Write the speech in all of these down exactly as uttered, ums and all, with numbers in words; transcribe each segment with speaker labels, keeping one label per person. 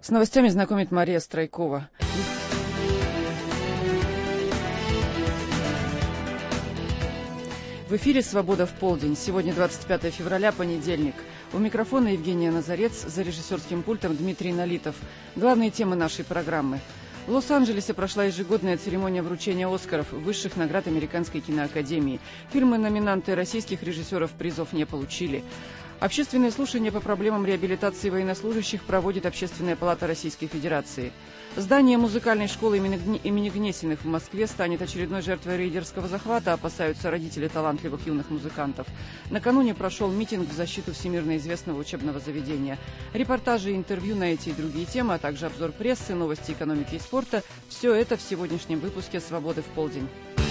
Speaker 1: С новостями знакомит Мария Страйкова. В эфире «Свобода в полдень». Сегодня двадцать пятое февраля, понедельник. У микрофона Евгения Назарец, за режиссерским пультом Дмитрий Налитов. Главные темы нашей программы. В Лос-Анджелесе прошла ежегодная церемония вручения «Оскаров», высших наград Американской киноакадемии. Фильмы-номинанты российских режиссеров призов не получили. Общественные слушания по проблемам реабилитации военнослужащих проводит Общественная палата Российской Федерации. Здание музыкальной школы имени Гнесиных в Москве станет очередной жертвой рейдерского захвата, опасаются родители талантливых юных музыкантов. Накануне прошел митинг в защиту всемирно известного учебного заведения. Репортажи и интервью на эти и другие темы, а также обзор прессы, новости экономики и спорта – все это в сегодняшнем выпуске «Свободы в полдень».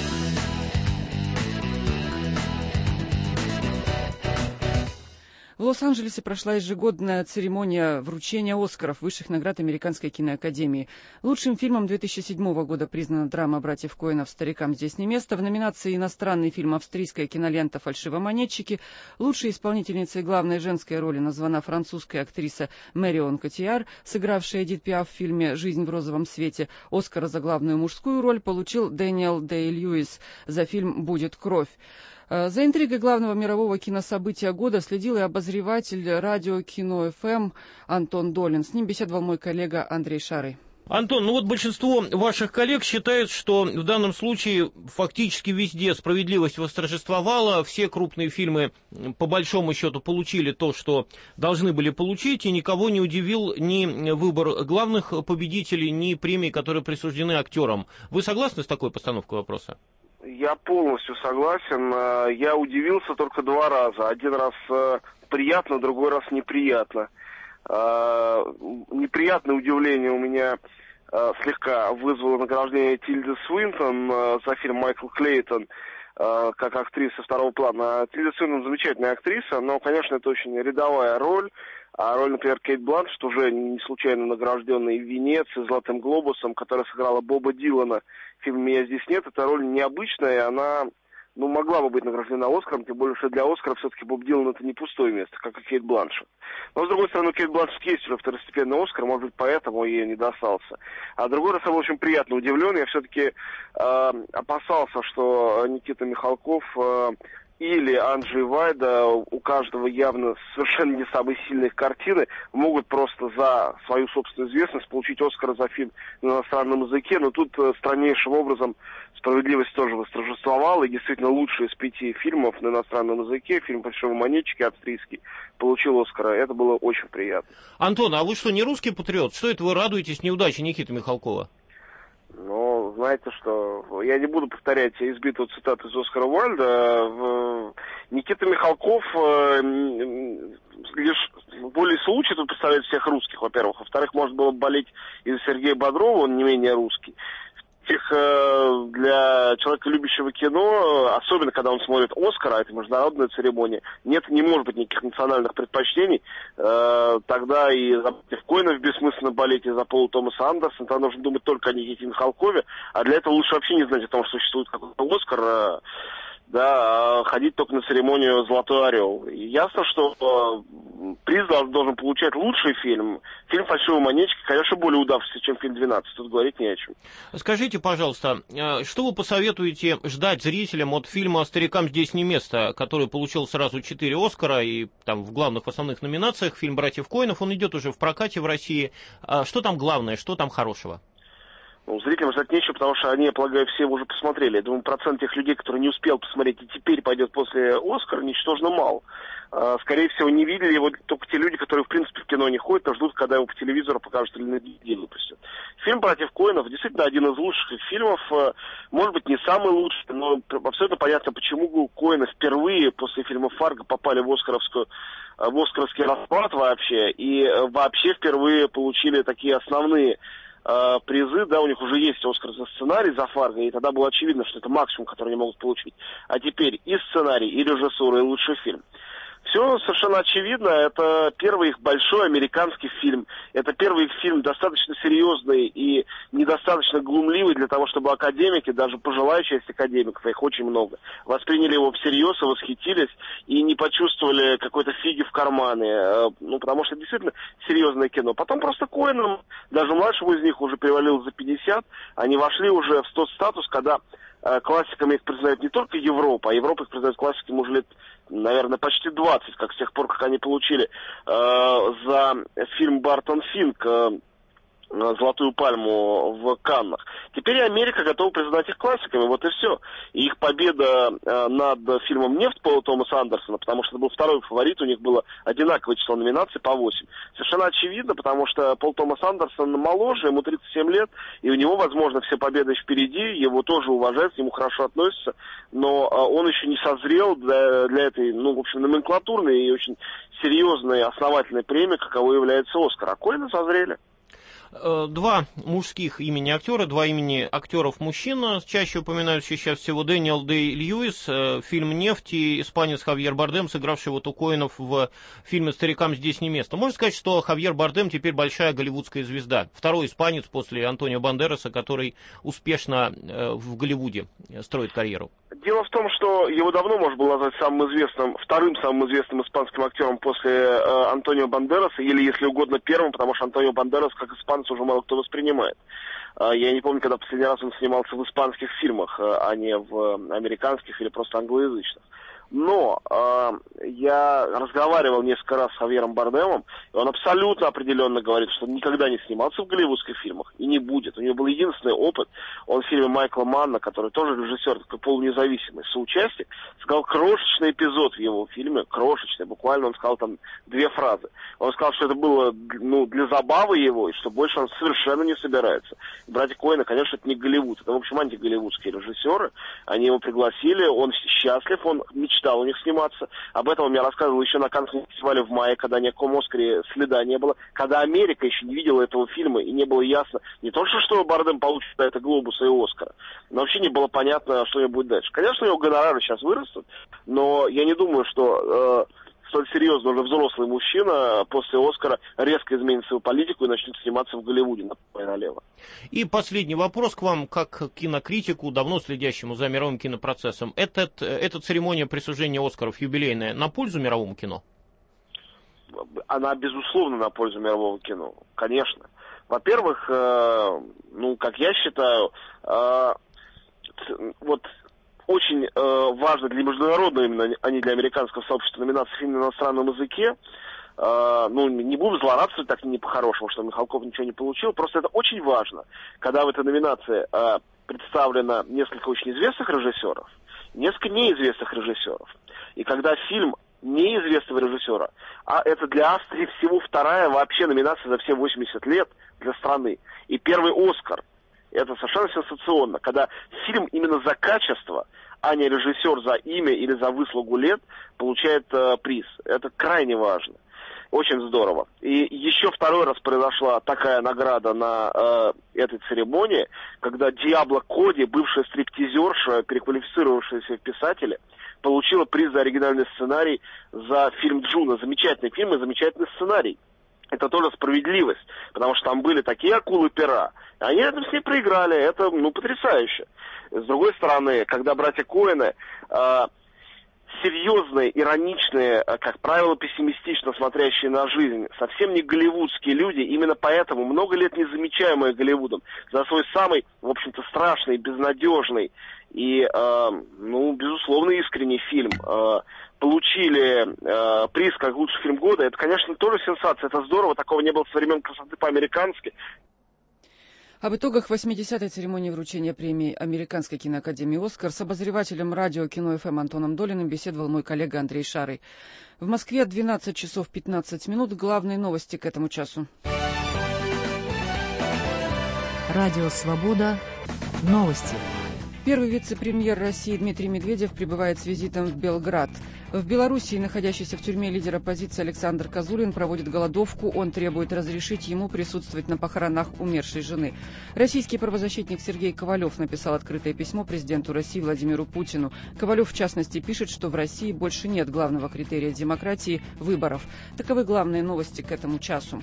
Speaker 1: В Лос-Анджелесе прошла ежегодная церемония вручения «Оскаров», высших наград Американской киноакадемии. Лучшим фильмом две тысячи седьмого года признана драма братьев Коэнов «Старикам здесь не место». В номинации «Иностранный фильм» австрийская кинолента «Фальшивомонетчики». Лучшей исполнительницей главной женской роли названа французская актриса Мэрион Котийяр, сыгравшая Эдит Пиаф в фильме «Жизнь в розовом свете». «Оскара» за главную мужскую роль получил Дэниел Дэй-Льюис за фильм «Будет кровь». За интригой главного мирового кинособытия года следил и обозреватель радио Кино эф эм Антон Долин. С ним беседовал мой коллега Андрей Шарый.
Speaker 2: Антон, ну вот большинство ваших коллег считают, что в данном случае фактически везде справедливость восторжествовала, все крупные фильмы по большому счету получили то, что должны были получить, и никого не удивил ни выбор главных победителей, ни премии, которые присуждены актерам. Вы согласны с такой постановкой вопроса?
Speaker 3: Я полностью согласен. Я удивился только два раза. Один раз приятно, другой раз неприятно. Неприятное удивление у меня слегка вызвало награждение Тильды Свинтон за фильм «Майкл Клейтон» как актриса второго плана. Тильда Свинтон замечательная актриса, но, конечно, это очень рядовая роль. А роль, например, Кейт Бланшетт, уже не случайно награжденная в Венеции «Золотым глобусом», которая сыграла Боба Дилана в фильме «Меня здесь нет», эта роль необычная, она, ну, могла бы быть награждена Оскаром, тем более, что для Оскара все-таки Боб Дилан это не пустое место, как и Кейт Бланшетт. Но, с другой стороны, у Кейт Бланшетт есть уже второстепенный Оскар, может быть, поэтому ей не достался. А другой раз я был очень приятно удивлен, я все-таки э, опасался, что Никита Михалков... Э, или Анджей Вайда, у каждого явно совершенно не самые сильные картины, могут просто за свою собственную известность получить Оскар за фильм на иностранном языке, но тут страннейшим образом справедливость тоже восторжествовала, и действительно лучший из пяти фильмов на иностранном языке, фильм «Фальшивомонетчики» австрийский, получил Оскара. Это было очень приятно.
Speaker 2: Антон, а вы что, не русский патриот? Что это вы радуетесь неудаче Никиты Михалкова?
Speaker 3: Ну, знаете что, я не буду повторять избитую цитату из Оскара Уайльда. Никита Михалков лишь более случай тут представляет всех русских, во-первых. Во-вторых, можно было болеть из-за Сергея Бодрова, он не менее русский. Для человека, любящего кино, особенно когда он смотрит «Оскар», а это международная церемония, нет, не может быть никаких национальных предпочтений, тогда и за братьев Коэнов бессмысленно болеть, и за Пола Томаса Андерсона, тогда нужно думать только о Никите Михалкове, а для этого лучше вообще не знать о том, что существует какой-то «Оскар», да, ходить только на церемонию «Золотой орел». И ясно, что э, приз должен получать лучший фильм. Фильм «Фальшивомонетчики», конечно, более удавшийся, чем фильм «двенадцать». Тут говорить не о чем.
Speaker 2: Скажите, пожалуйста, что вы посоветуете ждать зрителям от фильма «Старикам здесь не место», который получил сразу четыре «Оскара» и там в главных, в основных номинациях, фильм «Братьев Коэнов», он идет уже в прокате в России. Что там главное, что там хорошего?
Speaker 3: Ну, зрителям ждать нечего, потому что они, я полагаю, все уже посмотрели. Я думаю, процент тех людей, которые не успел посмотреть и теперь пойдет после «Оскара», ничтожно мал. Скорее всего, не видели его только те люди, которые, в принципе, в кино не ходят, а ждут, когда его по телевизору покажут или на день выпустят. Фильм «Братьев Коэнов» действительно один из лучших фильмов. Может быть, не самый лучший, но абсолютно понятно, почему Коэны впервые после фильма «Фарго» попали в «Оскаровскую», в «Оскаровский» расклад вообще. И вообще впервые получили такие основные призы, да, у них уже есть «Оскар» за сценарий, за «Фарго», и тогда было очевидно, что это максимум, который они могут получить. А теперь и сценарий, и режиссура, и лучший фильм. Все совершенно очевидно. Это первый их большой американский фильм. Это первый их фильм достаточно серьезный и недостаточно глумливый для того, чтобы академики, даже пожилая часть академиков, их очень много, восприняли его всерьез и восхитились, и не почувствовали какой-то фиги в кармане. Ну, потому что действительно серьезное кино. Потом просто Коэнам, даже младшему из них уже перевалил за пятьдесят, они вошли уже в тот статус, когда классиками их признает не только Европа, а Европа их признает классиками уже лет, наверное, почти двадцать, как с тех пор, как они получили э, за фильм Бартон Финк э, «Золотую пальму» в Каннах. Теперь Америка готова признать их классиками, вот и все. И их победа э, над фильмом «Нефть» Пола Томаса Андерсона, потому что это был второй фаворит, у них было одинаковое число номинаций по восемь. Совершенно очевидно, потому что Пол Томас Андерсон моложе, ему тридцать семь лет, и у него, возможно, все победы впереди, его тоже уважают, к нему хорошо относятся, но э, он еще не созрел для, для этой, ну, в общем, номенклатурной и очень серьезной, основательной премии, каковой является «Оскар». А Коэны созрели.
Speaker 2: Два мужских имени актера, два имени актеров-мужчин, чаще упоминаются сейчас всего Дэниел Дэй-Льюис, фильм «Нефть», и испанец Хавьер Бардем, сыгравший вот у Коэнов в фильме «Старикам здесь не место». Можно сказать, что Хавьер Бардем теперь большая голливудская звезда, второй испанец после Антонио Бандераса, который успешно в Голливуде строит карьеру.
Speaker 3: Дело в том, что его давно можно было назвать самым известным, вторым самым известным испанским актером после э, Антонио Бандераса, или, если угодно, первым, потому что Антонио Бандерас, как испанец, уже мало кто воспринимает. Э, я не помню, когда последний раз он снимался в испанских фильмах, э, а не в американских или просто англоязычных. Но э, я разговаривал несколько раз с Хавьером Бардемом, и он абсолютно определенно говорит, что он никогда не снимался в голливудских фильмах и не будет. У него был единственный опыт, он в фильме Майкла Манна, который тоже режиссер, такой полунезависимый, соучастник, сказал крошечный эпизод в его фильме, крошечный, буквально он сказал там две фразы. Он сказал, что это было, ну, для забавы его, и что больше он совершенно не собирается. Братья Коэны, конечно, это не Голливуд, это, в общем, антиголливудские режиссеры, они его пригласили, он счастлив, он мечтает мечтал у них сниматься. Об этом он мне рассказывал еще на Каннском фестивале в мае, когда ни о каком Оскаре следа не было, когда Америка еще не видела этого фильма, и не было ясно не только, что Бардем получит за это Глобуса и Оскара, но вообще не было понятно, что у него будет дальше. Конечно, его гонорары сейчас вырастут, но я не думаю, что... Э, столь серьезно уже взрослый мужчина после «Оскара» резко изменит свою политику и начнет сниматься в Голливуде направо и налево.
Speaker 2: И последний вопрос к вам, как к кинокритику, давно следящему за мировым кинопроцессом. Этот, эта церемония присуждения «Оскаров» юбилейная на пользу мировому кино?
Speaker 3: Она, безусловно, на пользу мирового кино, конечно. Во-первых, э, ну, как я считаю, э, вот... очень э, важно для международного, именно, а не для американского сообщества, номинация «Фильм на иностранном языке». Э, ну, не буду злорадствовать так не по-хорошему, что Михалков ничего не получил. Просто это очень важно, когда в этой номинации э, представлено несколько очень известных режиссеров, несколько неизвестных режиссеров. И когда фильм неизвестного режиссера, а это для Австрии всего вторая вообще номинация за все восемьдесят лет для страны. И первый «Оскар». Это совершенно сенсационно, когда фильм именно за качество, а не режиссер за имя или за выслугу лет получает э, приз. Это крайне важно. Очень здорово. И еще второй раз произошла такая награда на э, этой церемонии, когда Диабло Коди, бывшая стриптизерша, переквалифицировавшаяся в писателя, получила приз за оригинальный сценарий за фильм «Джуно». Замечательный фильм и замечательный сценарий. Это тоже справедливость, потому что там были такие акулы-пера. Они это все проиграли, это, ну, потрясающе. С другой стороны, когда братья Коэны, э, серьезные, ироничные, как правило, пессимистично смотрящие на жизнь, совсем не голливудские люди, именно поэтому много лет не замечаемые Голливудом, за свой самый, в общем-то, страшный, безнадежный и, э, ну, безусловно, искренний фильм, э, получили э, приз как лучший фильм года, это, конечно, тоже сенсация, это здорово, такого не было со времен «Красоты по-американски».
Speaker 1: Об итогах восьмидесятой церемонии вручения премии Американской киноакадемии «Оскар» с обозревателем радио «Кино эф эм» Антоном Долиным беседовал мой коллега Андрей Шарый. В Москве двенадцать часов пятнадцать минут. Главные новости к этому часу.
Speaker 4: Радио «Свобода». Новости.
Speaker 1: Первый вице-премьер России Дмитрий Медведев прибывает с визитом в Белград. В Белоруссии находящийся в тюрьме лидер оппозиции Александр Козулин проводит голодовку. Он требует разрешить ему присутствовать на похоронах умершей жены. Российский правозащитник Сергей Ковалев написал открытое письмо президенту России Владимиру Путину. Ковалев, в частности, пишет, что в России больше нет главного критерия демократии – выборов. Таковы главные новости к этому часу.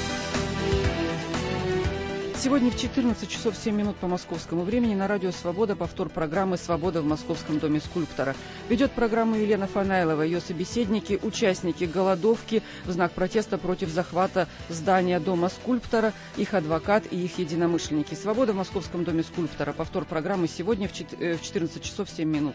Speaker 1: Сегодня в четырнадцать часов семь минут по московскому времени на радио «Свобода» повтор программы «Свобода» в Московском доме скульптора. Ведет программу Елена Фанаилова. Ее собеседники – участники голодовки в знак протеста против захвата здания дома скульптора, их адвокат и их единомышленники. «Свобода» в Московском доме скульптора. Повтор программы сегодня в четырнадцать часов семь минут.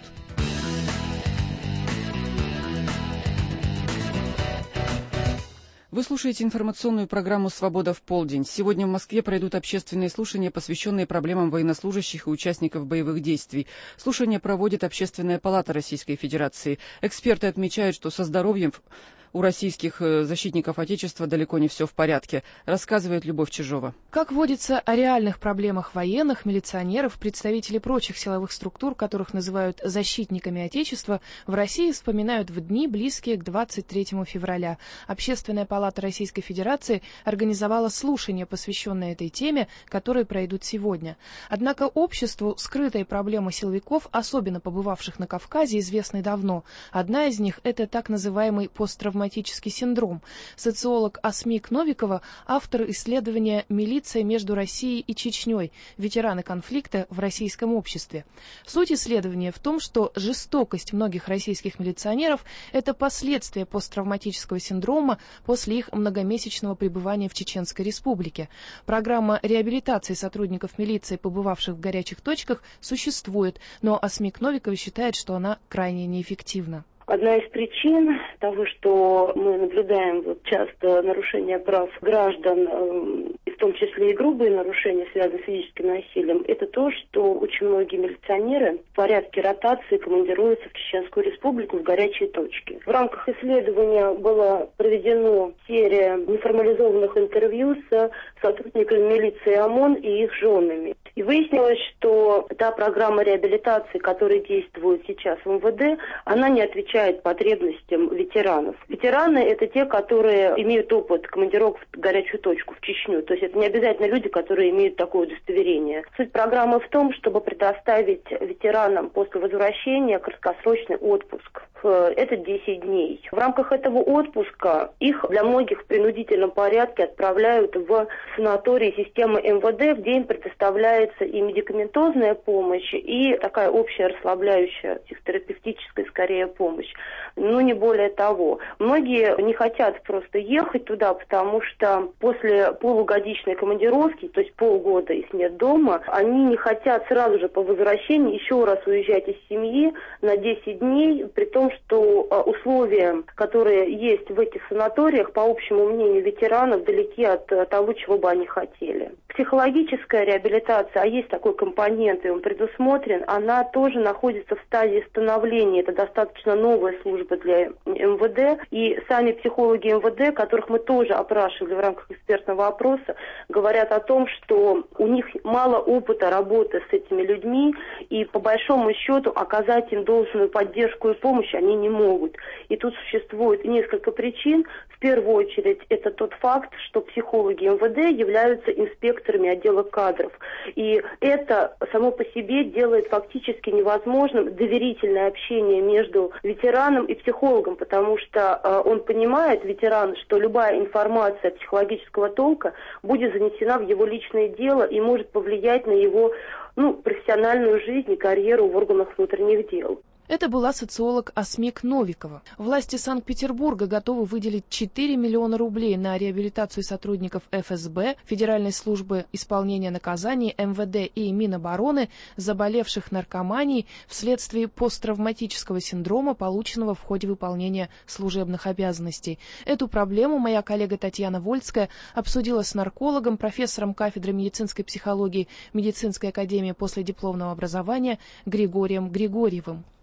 Speaker 1: Вы слушаете информационную программу «Свобода в полдень». Сегодня в Москве пройдут общественные слушания, посвященные проблемам военнослужащих и участников боевых действий. Слушания проводит Общественная палата Российской Федерации. Эксперты отмечают, что со здоровьем у российских защитников Отечества далеко не все в порядке, рассказывает Любовь Чижова.
Speaker 4: Как водится, о реальных проблемах военных, милиционеров, представителей прочих силовых структур, которых называют защитниками Отечества, в России вспоминают в дни, близкие к двадцать третьему февраля. Общественная палата Российской Федерации организовала слушания, посвященные этой теме, которые пройдут сегодня. Однако обществу скрытые проблемы силовиков, особенно побывавших на Кавказе, известны давно. Одна из них – это так называемый посттравматический синдром. Социолог Асмик Новикова, автор исследования «Милиция между Россией и Чечней. Ветераны конфликта в российском обществе». Суть исследования в том, что жестокость многих российских милиционеров – это последствия посттравматического синдрома после их многомесячного пребывания в Чеченской Республике. Программа реабилитации сотрудников милиции, побывавших в горячих точках, существует, но Асмик Новикова считает, что она крайне неэффективна.
Speaker 5: Одна из причин того, что мы наблюдаем вот часто нарушения прав граждан, э, в том числе и грубые нарушения, связанные с физическим насилием, это то, что очень многие милиционеры в порядке ротации командируются в Чеченскую Республику в горячие точки. В рамках исследования была проведена серия неформализованных интервью с сотрудниками милиции ОМОН и их женами. И выяснилось, что та программа реабилитации, которая действует сейчас в эм вэ дэ, она не отвечает потребностям ветеранов. Ветераны – это те, которые имеют опыт командировок в горячую точку, в Чечню. То есть это не обязательно люди, которые имеют такое удостоверение. Суть программы в том, чтобы предоставить ветеранам после возвращения краткосрочный отпуск. Это десять дней. В рамках этого отпуска их для многих в принудительном порядке отправляют в санатории системы эм вэ дэ, где им предоставляется и медикаментозная помощь, и такая общая расслабляющая, психотерапевтическая скорее помощь. Но не более того. Многие не хотят просто ехать туда, потому что после полугодичной командировки, то есть полгода их нет дома, они не хотят сразу же по возвращении еще раз уезжать из семьи на десять дней, при том, что условия, которые есть в этих санаториях, по общему мнению ветеранов, далеки от того, чего бы они хотели. Психологическая реабилитация, а есть такой компонент, и он предусмотрен, она тоже находится в стадии становления. Это достаточно новая служба для эм вэ дэ. И сами психологи эм вэ дэ, которых мы тоже опрашивали в рамках экспертного опроса, говорят о том, что у них мало опыта работы с этими людьми, и по большому счету оказать им должную поддержку и помощь они не могут. И тут существует несколько причин. В первую очередь это тот факт, что психологи эм вэ дэ являются инспекторами отдела кадров. И это само по себе делает фактически невозможным доверительное общение между ветераном и психологом, потому что э, он понимает, ветеран, что любая информация психологического толка будет занесена в его личное дело и может повлиять на его ну, профессиональную жизнь и карьеру в органах внутренних дел.
Speaker 4: Это была социолог Асмик Новикова. Власти Санкт-Петербурга готовы выделить четыре миллиона рублей на реабилитацию сотрудников эф эс бэ, Федеральной службы исполнения наказаний, эм вэ дэ и Минобороны, заболевших наркоманией вследствие посттравматического синдрома, полученного в ходе выполнения служебных обязанностей. Эту проблему моя коллега Татьяна Вольская обсудила с наркологом, профессором кафедры медицинской психологии Медицинской академии последипломного образования Григорием Григорьевым.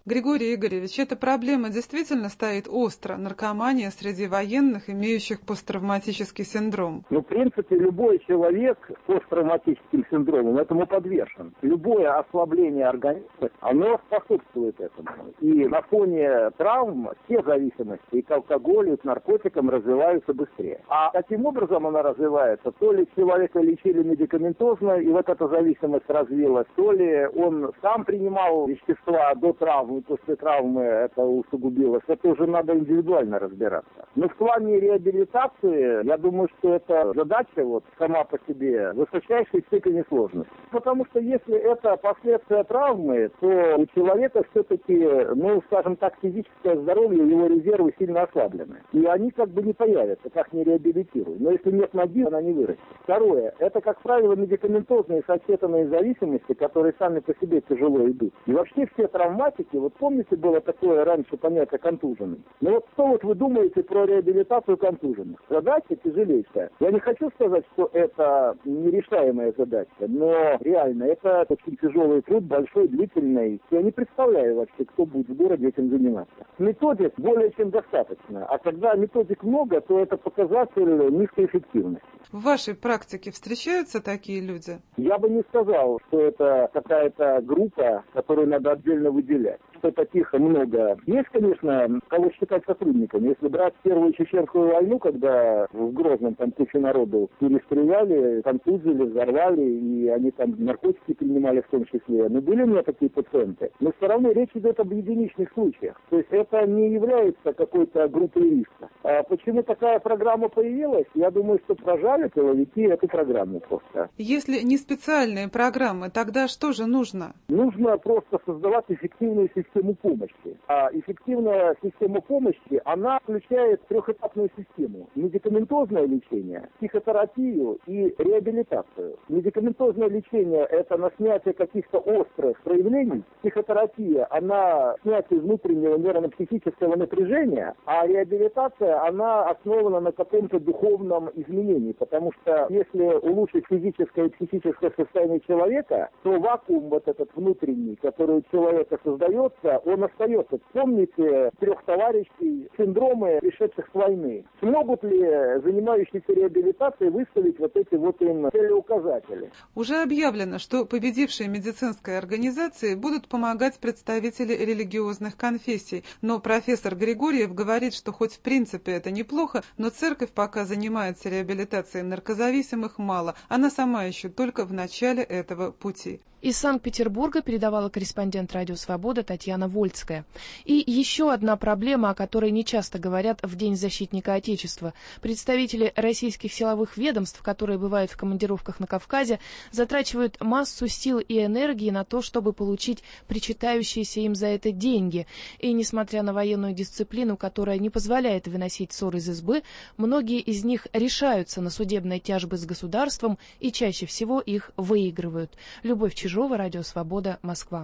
Speaker 6: Григорий Игоревич, эта проблема действительно стоит остро. Наркомания среди военных, имеющих посттравматический синдром.
Speaker 7: Ну, в принципе, любой человек с посттравматическим синдромом этому подвержен. Любое ослабление организма, оно способствует этому. И на фоне травм все зависимости и к алкоголю, и к наркотикам развиваются быстрее. А каким образом она развивается? То ли человека лечили медикаментозно, и вот эта зависимость развилась, то ли он сам принимал вещества до травмы, и после травмы это усугубилось. Это уже надо индивидуально разбираться. Но в плане реабилитации, я думаю, что эта задача вот сама по себе высочайшей степени сложности. Потому что если это последствия травмы, то у человека все-таки, ну, скажем так, физическое здоровье, его резервы сильно ослаблены. И они как бы не появятся, как не реабилитируют. Но если нет ноги, она не вырастет. Второе, это, как правило, медикаментозные сочетанные зависимости, которые сами по себе тяжело идут. И вообще все травматики, вот помните, было такое раньше понятие контуженный? Ну вот что вот вы думаете про реабилитацию контуженных? Задача тяжелейшая. Я не хочу сказать, что это нерешаемая задача, но реально это очень тяжелый труд, большой, длительный. Я не представляю вообще, кто будет в городе этим заниматься. Методик более чем достаточно, а когда методик много, то это показатель низкой эффективности.
Speaker 6: В вашей практике встречаются такие люди?
Speaker 7: Я бы не сказал, что это какая-то группа, которую надо отдельно выделять. Что таких много. Есть, конечно, кого считать сотрудниками. Если брать Первую Чеченскую войну, когда в Грозном там кучу народу перестреляли, контузили, взорвали, и они там наркотики принимали в том числе. Но были у меня такие пациенты. Но все равно речь идет об единичных случаях. То есть это не является какой-то группой риска. А почему такая программа появилась? Я думаю, что прожали силовики эту программу просто.
Speaker 6: Если не специальные программы, тогда что же нужно?
Speaker 7: Нужно просто создавать эффективную систему помощи. А эффективная система помощи, она включает трехэтапную систему. Медикаментозное лечение, психотерапию и реабилитацию. Медикаментозное лечение – это на снятие каких-то острых проявлений. Психотерапия – она снятие внутреннего нервно-психического напряжения, а реабилитация – она основана на каком-то духовном изменении. Потому что если улучшить физическое и психическое состояние человека, то вакуум вот этот внутренний, который у человека создается, он остается. Помните трех товарищей, синдромы, пришедших с войны. Смогут ли занимающиеся реабилитацией выставить вот эти вот им целеуказатели?
Speaker 6: Уже объявлено, что победившие медицинские организации будут помогать представители религиозных конфессий. Но профессор Григорьев говорит, что хоть в принципе это неплохо, но церковь пока занимается реабилитацией наркозависимых мало. Она сама еще только в начале этого пути.
Speaker 4: Из Санкт-Петербурга передавала корреспондент «Радио Свобода» Татьяна Вольцкая. И еще одна проблема, о которой нечасто говорят в День защитника Отечества. Представители российских силовых ведомств, которые бывают в командировках на Кавказе, затрачивают массу сил и энергии на то, чтобы получить причитающиеся им за это деньги. И несмотря на военную дисциплину, которая не позволяет выносить ссор из избы, многие из них решаются на судебные тяжбы с государством и чаще всего их выигрывают. Любовь Чижова, Радио Свобода, Москва.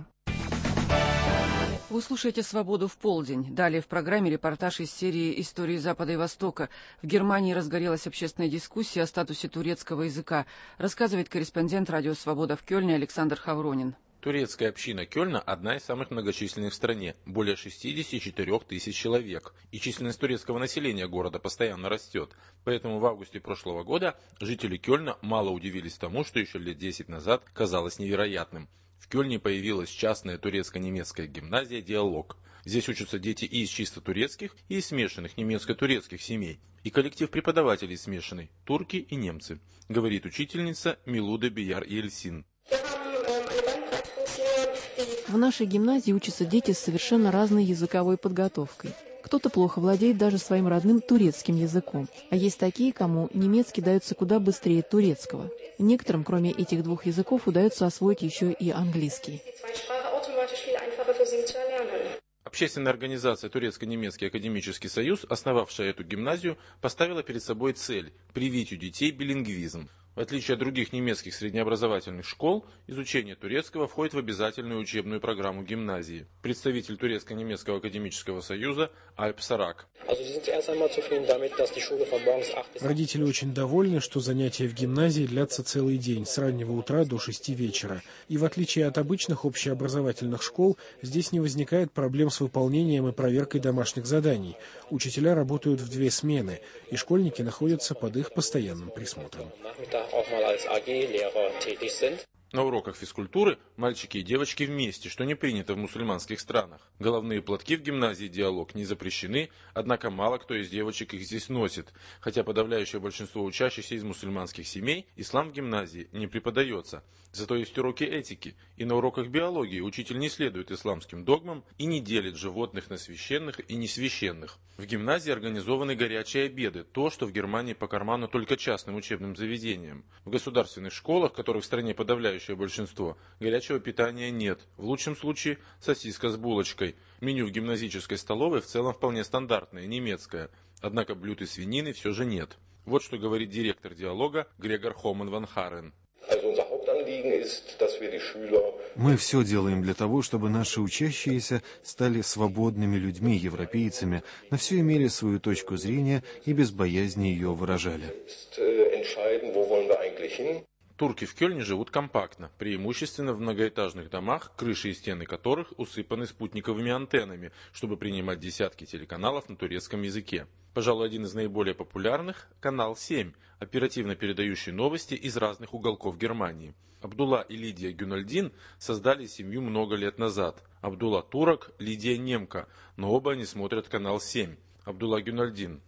Speaker 1: Вы слушаете «Свободу в полдень». Далее в программе репортаж из серии «Истории Запада и Востока». В Германии разгорелась общественная дискуссия о статусе турецкого языка. Рассказывает корреспондент «Радио Свобода» в Кёльне Александр Хавронин.
Speaker 8: Турецкая община Кёльна – одна из самых многочисленных в стране, более шестьдесят четыре тысяч человек, и численность турецкого населения города постоянно растет. Поэтому в августе прошлого года жители Кёльна мало удивились тому, что еще лет десять назад казалось невероятным. В Кёльне появилась частная турецко-немецкая гимназия «Диалог». Здесь учатся дети и из чисто турецких, и из смешанных немецко-турецких семей. И коллектив преподавателей смешанный – турки и немцы, говорит учительница Милуда Бияр-Ельсин.
Speaker 9: В нашей гимназии учатся дети с совершенно разной языковой подготовкой. Кто-то плохо владеет даже своим родным турецким языком, а есть такие, кому немецкий дается куда быстрее турецкого. Некоторым, кроме этих двух языков, удается освоить еще и английский.
Speaker 8: Общественная организация Турецко-немецкий академический союз, основавшая эту гимназию, поставила перед собой цель – привить у детей билингвизм. В отличие от других немецких среднеобразовательных школ, изучение турецкого входит в обязательную учебную программу гимназии. Представитель Турецко-немецкого академического союза Альп Сарак.
Speaker 10: Родители очень довольны, что занятия в гимназии длятся целый день, с раннего утра до шести вечера. И в отличие от обычных общеобразовательных школ, здесь не возникает проблем с выполнением и проверкой домашних заданий. Учителя работают в две смены, и школьники находятся под их постоянным присмотром.
Speaker 8: На уроках физкультуры мальчики и девочки вместе, что не принято в мусульманских странах. Головные платки в гимназии «Диалог» не запрещены, однако мало кто из девочек их здесь носит, хотя подавляющее большинство учащихся из мусульманских семей ислам в гимназии не преподается. Зато есть уроки этики, и на уроках биологии учитель не следует исламским догмам и не делит животных на священных и несвященных. В гимназии организованы горячие обеды, то, что в Германии по карману только частным учебным заведениям. В государственных школах, которых в стране подавляющее большинство, горячего питания нет, в лучшем случае сосиска с булочкой. Меню в гимназической столовой в целом вполне стандартное, немецкое, однако блюд из свинины все же нет. Вот что говорит директор «Диалога» Грегор Хоман ван Харен.
Speaker 11: Мы все делаем для того, чтобы наши учащиеся стали свободными людьми, европейцами, на все имели свою точку зрения и без боязни ее выражали.
Speaker 8: Турки в Кёльне живут компактно, преимущественно в многоэтажных домах, крыши и стены которых усыпаны спутниковыми антеннами, чтобы принимать десятки телеканалов на турецком языке. Пожалуй, один из наиболее популярных – канал семь, оперативно передающий новости из разных уголков Германии. Абдулла и Лидия Гюнальдин создали семью много лет назад. Абдулла турок, Лидия немка, но оба они смотрят канал семь. Абдулла Гюнальдин.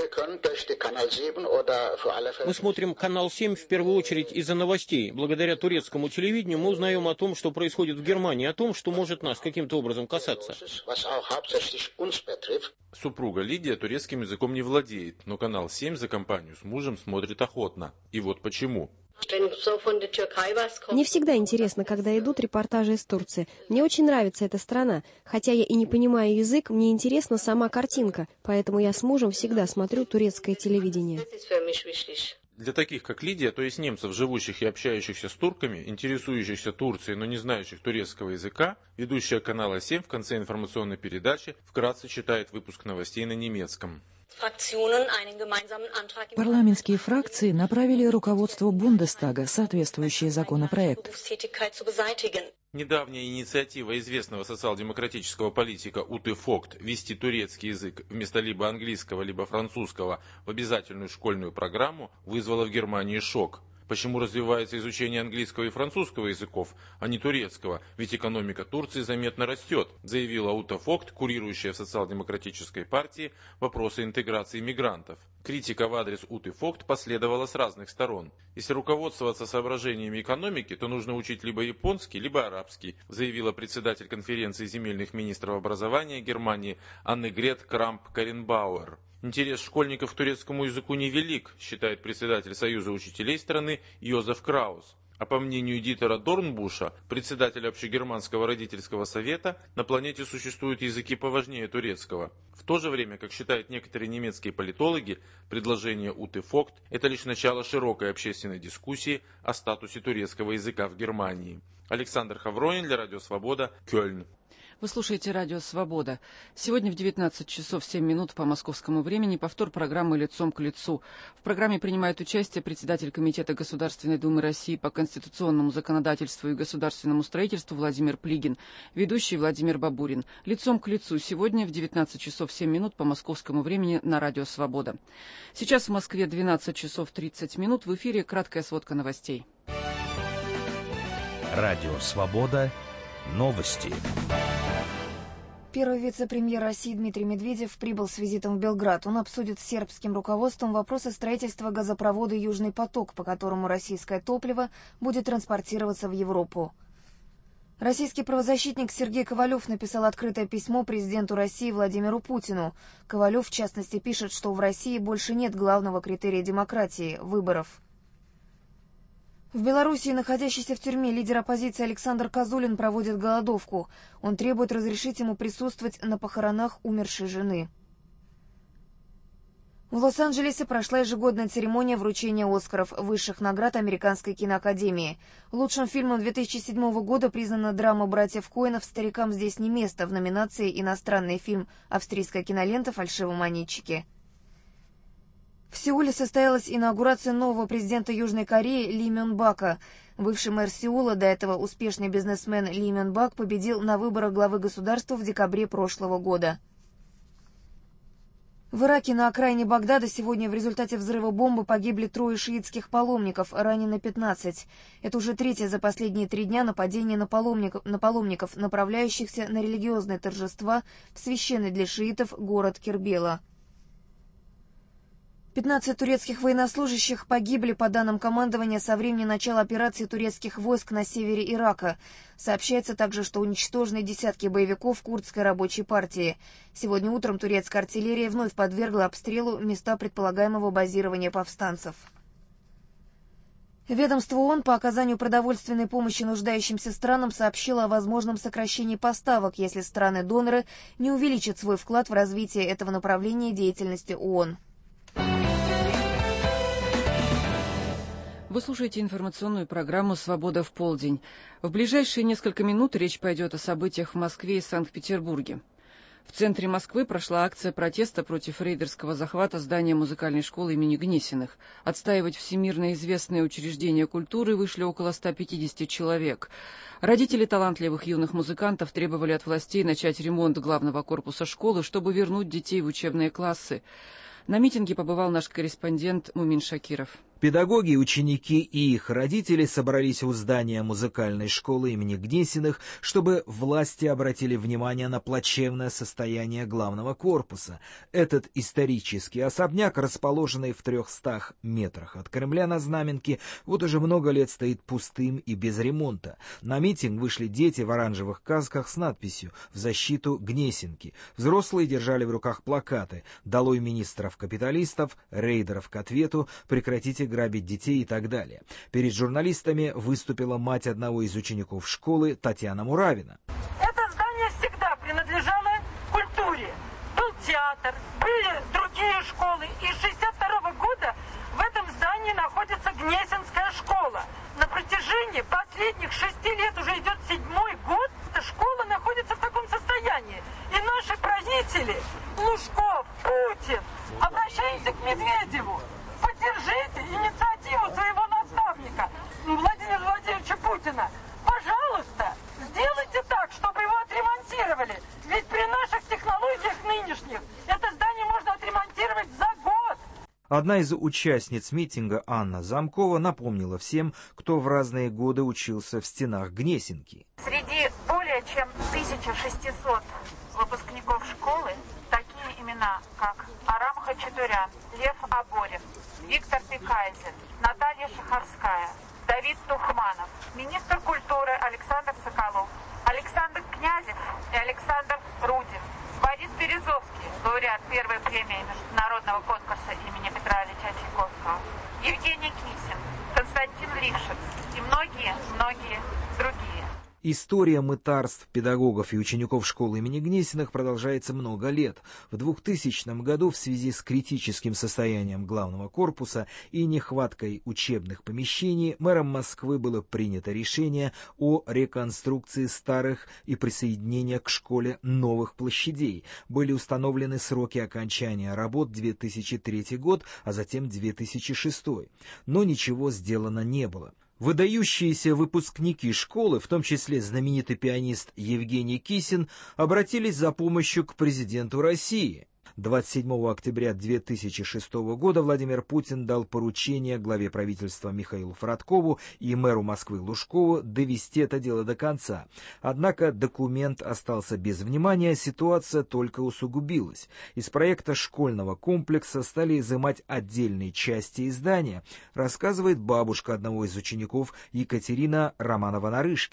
Speaker 2: Мы смотрим канал семь в первую очередь из-за новостей. Благодаря турецкому телевидению мы узнаем о том, что происходит в Германии, о том, что может нас каким-то образом касаться.
Speaker 8: Супруга Лидия турецким языком не владеет, но канал семь за компанию с мужем смотрит охотно. И вот почему.
Speaker 12: Мне всегда интересно, когда идут репортажи из Турции. Мне очень нравится эта страна. Хотя я и не понимаю язык, мне интересна сама картинка. Поэтому я с мужем всегда смотрю турецкое телевидение.
Speaker 8: Для таких, как Лидия, то есть немцев, живущих и общающихся с турками, интересующихся Турцией, но не знающих турецкого языка, ведущая канала семь в конце информационной передачи вкратце читает выпуск новостей на немецком.
Speaker 13: Парламентские фракции направили руководству Бундестага соответствующий законопроект.
Speaker 8: Недавняя инициатива известного социал-демократического политика Уте Фогт ввести турецкий язык вместо либо английского, либо французского в обязательную школьную программу вызвала в Германии шок. Почему развивается изучение английского и французского языков, а не турецкого? Ведь экономика Турции заметно растет, заявила Уте Фогт, курирующая в социал-демократической партии вопросы интеграции мигрантов. Критика в адрес Уте Фогт последовала с разных сторон. Если руководствоваться соображениями экономики, то нужно учить либо японский, либо арабский, заявила председатель конференции земельных министров образования Германии Аннегрет Крамп-Каренбауэр. Интерес школьников к турецкому языку невелик, считает председатель Союза учителей страны Йозеф Краус. А по мнению Дитера Дорнбуша, председателя Общегерманского родительского совета, на планете существуют языки поважнее турецкого. В то же время, как считают некоторые немецкие политологи, предложение Уте Фогт – это лишь начало широкой общественной дискуссии о статусе турецкого языка в Германии. Александр Хавронин для Радио Свобода, Кёльн.
Speaker 1: Вы слушаете «Радио Свобода». Сегодня в девятнадцать часов семь минут по московскому времени повтор программы «Лицом к лицу». В программе принимает участие председатель Комитета Государственной Думы России по конституционному законодательству и государственному строительству Владимир Плигин, ведущий Владимир Бабурин. «Лицом к лицу» сегодня в девятнадцать часов семь минут по московскому времени на «Радио Свобода». Сейчас в Москве двенадцать часов тридцать минут. В эфире краткая сводка новостей.
Speaker 14: «Радио Свобода». Новости.
Speaker 15: Первый вице-премьер России Дмитрий Медведев прибыл с визитом в Белград. Он обсудит с сербским руководством вопросы строительства газопровода «Южный поток», по которому российское топливо будет транспортироваться в Европу. Российский правозащитник Сергей Ковалев написал открытое письмо президенту России Владимиру Путину. Ковалев, в частности, пишет, что в России больше нет главного критерия демократии – выборов. В Белоруссии находящийся в тюрьме лидер оппозиции Александр Козулин проводит голодовку. Он требует разрешить ему присутствовать на похоронах умершей жены. В Лос-Анджелесе прошла ежегодная церемония вручения «Оскаров» — высших наград Американской киноакадемии. Лучшим фильмом две тысячи седьмого года признана драма братьев Коэнов «Старикам здесь не место» в номинации «Иностранный фильм. Австрийская кинолента. Фальшивомонетчики». В Сеуле состоялась инаугурация нового президента Южной Кореи Ли Мён Бака. Бывший мэр Сеула, до этого успешный бизнесмен Ли Мён Бак, победил на выборах главы государства в декабре прошлого года. В Ираке на окраине Багдада сегодня в результате взрыва бомбы погибли трое шиитских паломников, ранено пятнадцать. Это уже третье за последние три дня нападение на паломников, на паломников, направляющихся на религиозные торжества в священный для шиитов город Кербела. пятнадцать турецких военнослужащих погибли, по данным командования, со времени начала операции турецких войск на севере Ирака. Сообщается также, что уничтожены десятки боевиков курдской рабочей партии. Сегодня утром турецкая артиллерия вновь подвергла обстрелу места предполагаемого базирования повстанцев. Ведомство ООН по оказанию продовольственной помощи нуждающимся странам сообщило о возможном сокращении поставок, если страны-доноры не увеличат свой вклад в развитие этого направления деятельности ООН.
Speaker 1: Вы слушаете информационную программу «Свобода в полдень». В ближайшие несколько минут речь пойдет о событиях в Москве и Санкт-Петербурге. В центре Москвы прошла акция протеста против рейдерского захвата здания музыкальной школы имени Гнесиных. Отстаивать всемирно известные учреждения культуры вышли около ста пятидесяти человек. Родители талантливых юных музыкантов требовали от властей начать ремонт главного корпуса школы, чтобы вернуть детей в учебные классы. На митинге побывал наш корреспондент Мумин Шакиров.
Speaker 16: Педагоги, ученики и их родители собрались у здания музыкальной школы имени Гнесиных, чтобы власти обратили внимание на плачевное состояние главного корпуса. Этот исторический особняк, расположенный в трехстах метрах от Кремля на Знаменке, вот уже много лет стоит пустым и без ремонта. На митинг вышли дети в оранжевых касках с надписью «В защиту Гнесинки». Взрослые держали в руках плакаты «Долой министров-капиталистов», «Рейдеров к ответу», «Прекратите грабить детей» и так далее. Перед журналистами выступила мать одного из учеников школы Татьяна Муравина.
Speaker 17: Это здание всегда принадлежало культуре. Был театр, были другие школы. И с шестьдесят второго года в этом здании находится Гнесинская школа. На протяжении последних шести лет, уже идет седьмой год, эта школа находится в таком состоянии. И наши правители, Лужков, Путин, обращаемся к Медведеву. Поддержите инициативу своего наставника, Владимира Владимировича Путина. Пожалуйста, сделайте так, чтобы его отремонтировали. Ведь при наших технологиях нынешних это здание можно отремонтировать за год.
Speaker 16: Одна из участниц митинга, Анна Замкова, напомнила всем, кто в разные годы учился в стенах Гнесинки.
Speaker 17: Среди более чем тысяча шестисот выпускников школы такие имена, как Арам Хачатурян, Лев Аборин, Виктор Пекайзен, Наталья Шахарская, Давид Тухманов, министр культуры Александр Соколов, Александр Князев и Александр Рудин, Борис Березовский, лауреат первой премии международного конкурса имени Петра Ильича Чайковского, Евгений Кисин, Константин Лившиц и многие-многие другие.
Speaker 16: История мытарств педагогов и учеников школы имени Гнесиных продолжается много лет. В двухтысячном году в связи с критическим состоянием главного корпуса и нехваткой учебных помещений мэром Москвы было принято решение о реконструкции старых и присоединении к школе новых площадей. Были установлены сроки окончания работ две тысячи третий год, а затем две тысячи шестой. Но ничего сделано не было. Выдающиеся выпускники школы, в том числе знаменитый пианист Евгений Кисин, обратились за помощью к президенту России. двадцать седьмого октября две тысячи шестого года Владимир Путин дал поручение главе правительства Михаилу Фродкову и мэру Москвы Лужкову довести это дело до конца. Однако документ остался без внимания, ситуация только усугубилась. Из проекта школьного комплекса стали изымать отдельные части здания, рассказывает бабушка одного из учеников Екатерина Романова-Нарышкина.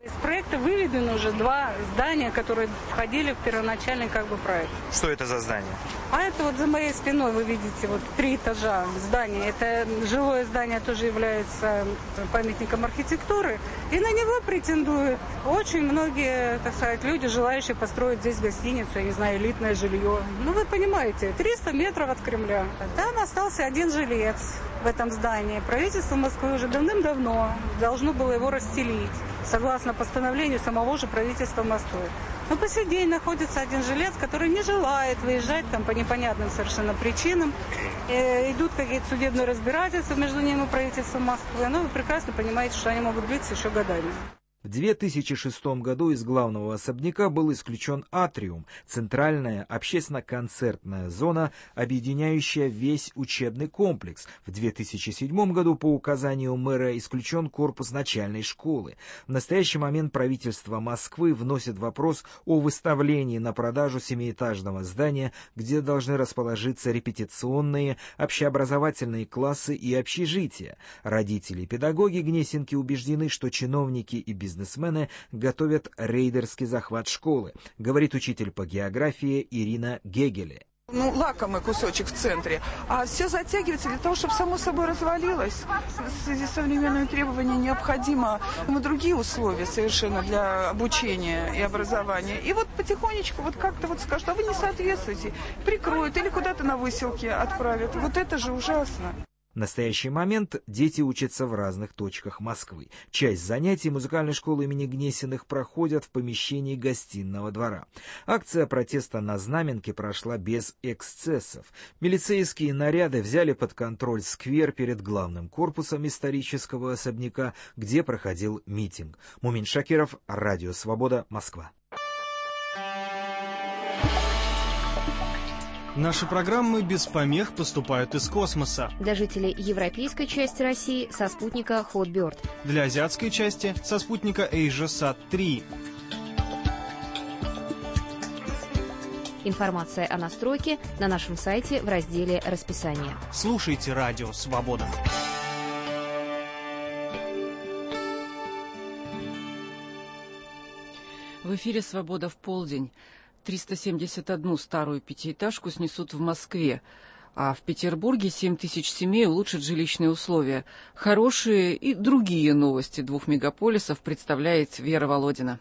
Speaker 18: Из проекта выведены уже два здания, которые входили в первоначальный как бы проект.
Speaker 19: Что это за здание?
Speaker 18: А это вот за моей спиной вы видите вот три этажа здания. Это жилое здание тоже является памятником архитектуры. И на него претендуют очень многие, так сказать, люди, желающие построить здесь гостиницу, я не знаю, элитное жилье. Ну вы понимаете, триста метров от Кремля. Там остался один жилец в этом здании. Правительство Москвы уже давным-давно должно было его расселить, согласно постановлению самого же правительства Москвы. Но по сей день находится один жилец, который не желает выезжать там по непонятным совершенно причинам. Э, идут какие-то судебные разбирательства между ним и правительством Москвы. Но вы прекрасно понимаете, что они могут длиться еще годами.
Speaker 16: В две тысячи шестом году из главного особняка был исключен атриум, центральная общественно-концертная зона, объединяющая весь учебный комплекс. В две тысячи седьмом году по указанию мэра исключен корпус начальной школы. В настоящий момент правительство Москвы вносит вопрос о выставлении на продажу семиэтажного здания, где должны расположиться репетиционные, общеобразовательные классы и общежития. Родители и педагоги Гнесинки убеждены, что чиновники и бизнесмены Бизнесмены готовят рейдерский захват школы, говорит учитель по географии Ирина Гегеле.
Speaker 20: Ну, лакомый кусочек в центре, а все затягивается для того, чтобы само собой развалилось. В связи с современными требованиями необходимо ну, другие условия совершенно для обучения и образования. И вот потихонечку вот как-то вот скажут, а вы не соответствуете, прикроют или куда-то на выселки отправят. Вот это же ужасно.
Speaker 16: В настоящий момент дети учатся в разных точках Москвы. Часть занятий музыкальной школы имени Гнесиных проходят в помещении гостиного двора. Акция протеста на Знаменке прошла без эксцессов. Милицейские наряды взяли под контроль сквер перед главным корпусом исторического особняка, где проходил митинг. Мумин Шакиров, Радио Свобода, Москва.
Speaker 21: Наши программы без помех поступают из космоса.
Speaker 22: Для жителей европейской части России со спутника Hotbird.
Speaker 21: Для азиатской части со спутника AsiaSat три.
Speaker 22: Информация о настройке на нашем сайте в разделе «Расписание».
Speaker 21: Слушайте Радио Свобода.
Speaker 1: В эфире «Свобода в полдень». триста семьдесят одну старую пятиэтажку снесут в Москве, а в Петербурге семь тысяч семей улучшат жилищные условия. Хорошие и другие новости двух мегаполисов представляет Вера Володина.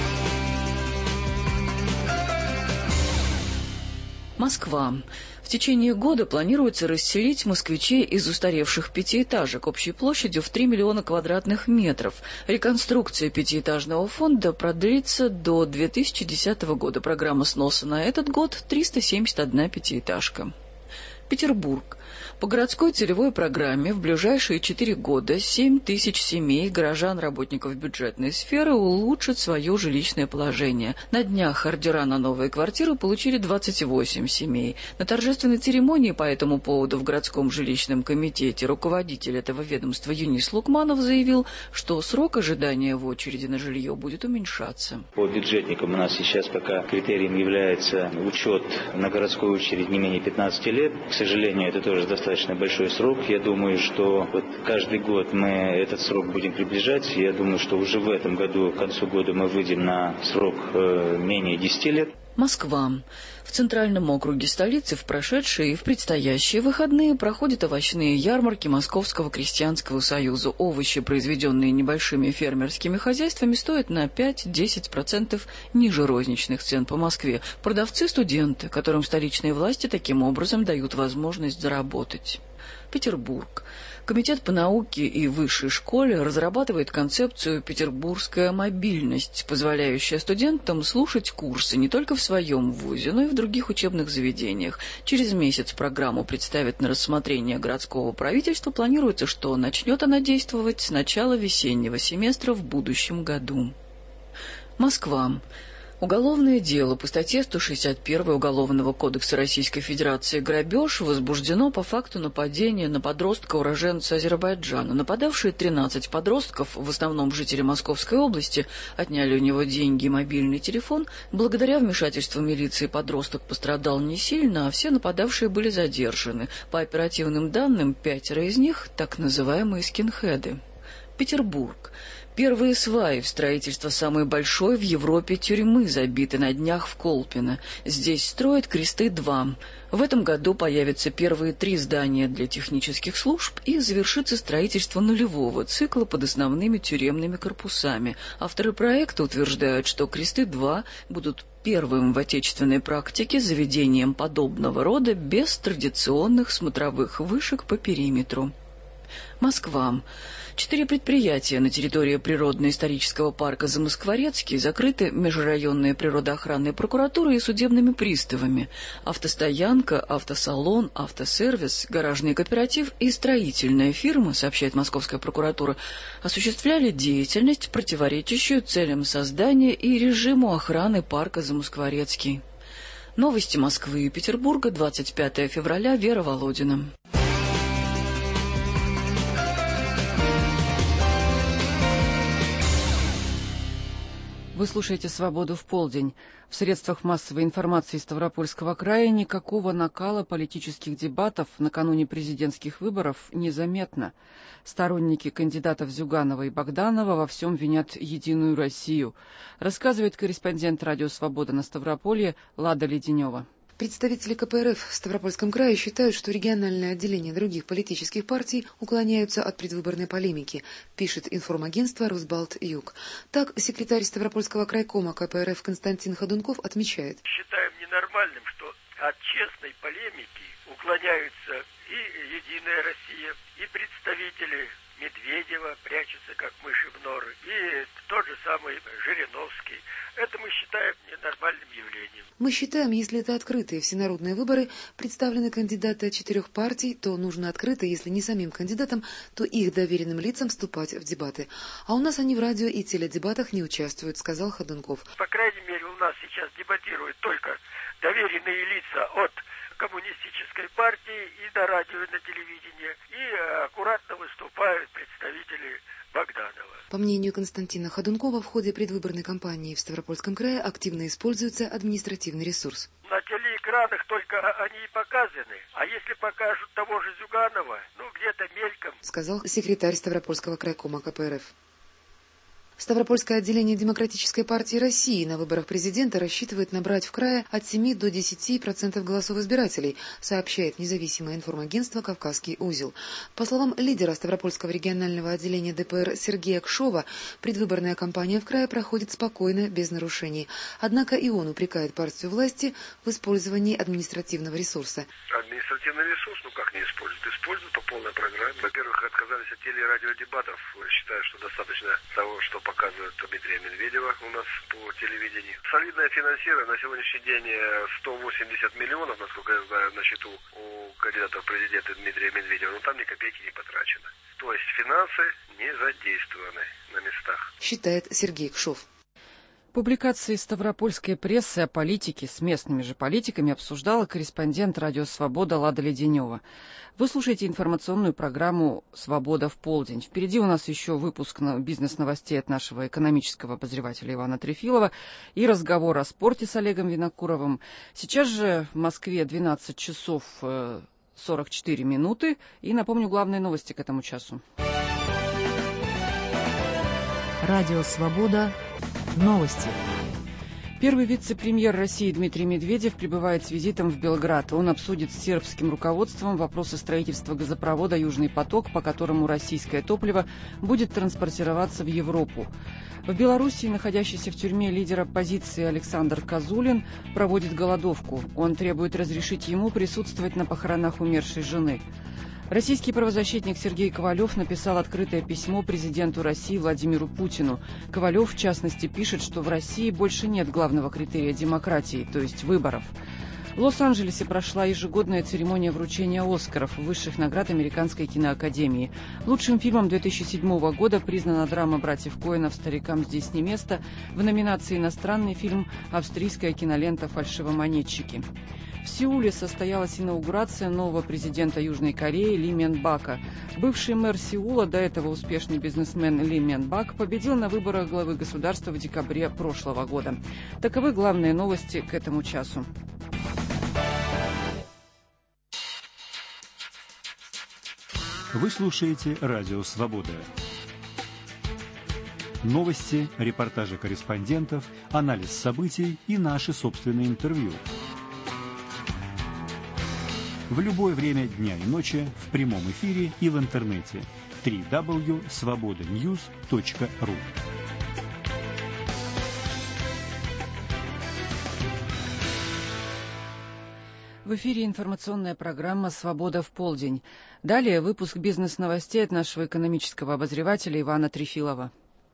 Speaker 1: Москва. В течение года планируется расселить москвичей из устаревших пятиэтажек общей площадью в три миллиона квадратных метров. Реконструкция пятиэтажного фонда продлится до две тысячи десятого года. Программа сноса на этот год – триста семьдесят одна пятиэтажка. Петербург. По городской целевой программе в ближайшие четыре года семь тысяч семей, горожан, работников бюджетной сферы улучшат свое жилищное положение. На днях ордера на новые квартиры получили двадцать восемь семей. На торжественной церемонии по этому поводу в городском жилищном комитете руководитель этого ведомства Юнис Лукманов заявил, что срок ожидания в очереди на жилье будет уменьшаться.
Speaker 23: По бюджетникам у нас сейчас пока критерием является учет на городскую очередь не менее пятнадцати лет. К сожалению, это тоже достаточно большой срок. Я думаю, что вот каждый год мы этот срок будем приближать. Я думаю, что уже в этом году, к концу года, мы выйдем на срок э, менее десяти лет.
Speaker 1: Москва. В центральном округе столицы в прошедшие и в предстоящие выходные проходят овощные ярмарки Московского крестьянского союза. Овощи, произведенные небольшими фермерскими хозяйствами, стоят на пять-десять процентов ниже розничных цен по Москве. Продавцы – студенты, которым столичные власти таким образом дают возможность заработать. Петербург. Комитет по науке и высшей школе разрабатывает концепцию «Петербургская мобильность», позволяющая студентам слушать курсы не только в своем вузе, но и в других учебных заведениях. Через месяц программу представят на рассмотрение городского правительства. Планируется, что начнет она действовать с начала весеннего семестра в будущем году. Москва. Уголовное дело по статье сто шестьдесят один Уголовного кодекса Российской Федерации «Грабеж» возбуждено по факту нападения на подростка-уроженца Азербайджана. Нападавшие тринадцать подростков, в основном жители Московской области, отняли у него деньги и мобильный телефон. Благодаря вмешательству милиции подросток пострадал не сильно, а все нападавшие были задержаны. По оперативным данным, пятеро из них – так называемые скинхеды. Петербург.
Speaker 3: Первые сваи в строительство самой большой в Европе тюрьмы забиты на днях в Колпино. Здесь строят Кресты-два. В этом году появятся первые три здания для технических служб и завершится строительство нулевого цикла под основными тюремными корпусами. Авторы проекта утверждают, что Кресты-два будут первым в отечественной практике заведением подобного рода без традиционных смотровых вышек по периметру. Москва. Четыре предприятия на территории природно-исторического парка Замоскворецкий закрыты межрайонной природоохранной прокуратурой и судебными приставами. Автостоянка, автосалон, автосервис, гаражный кооператив и строительная фирма, сообщает Московская прокуратура, осуществляли деятельность, противоречащую целям создания и режиму охраны парка Замоскворецкий. Новости Москвы и Петербурга, двадцать пятое февраля, Вера Володина.
Speaker 1: Вы слушаете «Свободу в полдень». В средствах массовой информации Ставропольского края никакого накала политических дебатов накануне президентских выборов незаметно. Сторонники кандидатов Зюганова и Богданова во всем винят «Единую Россию», рассказывает корреспондент «Радио Свобода» на Ставрополье Лада Леденева.
Speaker 5: Представители ка пэ эр эф в Ставропольском крае считают, что региональные отделения других политических партий уклоняются от предвыборной полемики, пишет информагентство «Росбалт-Юг». Так, секретарь Ставропольского крайкома ка пэ эр эф Константин Ходунков отмечает.
Speaker 19: Считаем ненормальным, что от честной полемики уклоняются и «Единая Россия», и представители Медведева прячутся, как мыши в норы, и тот же самый Жириновский. Это мы считаем ненормальным явлением.
Speaker 5: Мы считаем, если это открытые всенародные выборы, представлены кандидаты от четырех партий, то нужно открыто, если не самим кандидатам, то их доверенным лицам вступать в дебаты. А у нас они в радио и теледебатах не участвуют, сказал Ходунков.
Speaker 19: По крайней мере, у нас сейчас дебатируют только доверенные лица от коммунистической партии и на радио, и на телевидении, и аккуратно выступают представители Богданова.
Speaker 5: По мнению Константина Ходункова, в ходе предвыборной кампании в Ставропольском крае активно используется административный ресурс.
Speaker 19: На телеэкранах только они и показаны, а если покажут того же Зюганова, ну где-то мельком,
Speaker 5: сказал секретарь Ставропольского крайкома ка пэ эр эф. Ставропольское отделение Демократической партии России на выборах президента рассчитывает набрать в крае от семи до десяти процентов голосов избирателей, сообщает независимое информагентство «Кавказский узел». По словам лидера Ставропольского регионального отделения дэ пэ эр Сергея Кшова, предвыборная кампания в крае проходит спокойно, без нарушений. Однако и он упрекает партию власти в использовании административного ресурса.
Speaker 24: Административный ресурс, ну как не используют? Используют по полной программе. Во-первых, отказались от теле- и радиодебатов. Считаю, что достаточно того, что показывают Дмитрия Медведева у нас по телевидению. Солидное финансирование. На сегодняшний день сто восемьдесят миллионов, насколько я знаю, на счету у кандидата в президенты Дмитрия Медведева. Но там ни копейки не потрачено. То есть финансы не задействованы на местах.
Speaker 5: Считает Сергей Кшов.
Speaker 1: Публикации ставропольской прессы о политике с местными же политиками обсуждала корреспондент «Радио Свобода» Лада Леденева. Вы слушаете информационную программу «Свобода в полдень». Впереди у нас еще выпуск бизнес-новостей от нашего экономического обозревателя Ивана Трефилова и разговор о спорте с Олегом Винокуровым. Сейчас же в Москве двенадцать часов сорок четыре минуты. И напомню главные новости к этому часу.
Speaker 13: Радио «Свобода». Новости.
Speaker 1: Первый вице-премьер России Дмитрий Медведев прибывает с визитом в Белград. Он обсудит с сербским руководством вопросы строительства газопровода «Южный поток», по которому российское топливо будет транспортироваться в Европу. В Белоруссии находящийся в тюрьме лидер оппозиции Александр Козулин проводит голодовку. Он требует разрешить ему присутствовать на похоронах умершей жены. Российский правозащитник Сергей Ковалев написал открытое письмо президенту России Владимиру Путину. Ковалев, в частности, пишет, что в России больше нет главного критерия демократии, то есть выборов. В Лос-Анджелесе прошла ежегодная церемония вручения «Оскаров», высших наград Американской киноакадемии. Лучшим фильмом две тысячи седьмого года признана драма братьев Коэнов «Старикам здесь не место». В номинации «Иностранный фильм» австрийская кинолента «Фальшивомонетчики». В Сеуле состоялась инаугурация нового президента Южной Кореи Ли Мен Бака. Бывший мэр Сеула, до этого успешный бизнесмен Ли Мен Бак, победил на выборах главы государства в декабре прошлого года. Таковы главные новости к этому часу.
Speaker 25: Вы слушаете «Радио Свобода».
Speaker 4: Новости, репортажи корреспондентов, анализ событий и наши собственные интервью. В любое время дня и ночи, в прямом эфире и в интернете. дабл ю дабл ю дабл ю точка свобода ньюс точка ру.
Speaker 1: В эфире информационная программа «Свобода в полдень». Далее выпуск бизнес-новостей от нашего экономического обозревателя Ивана Трефилова.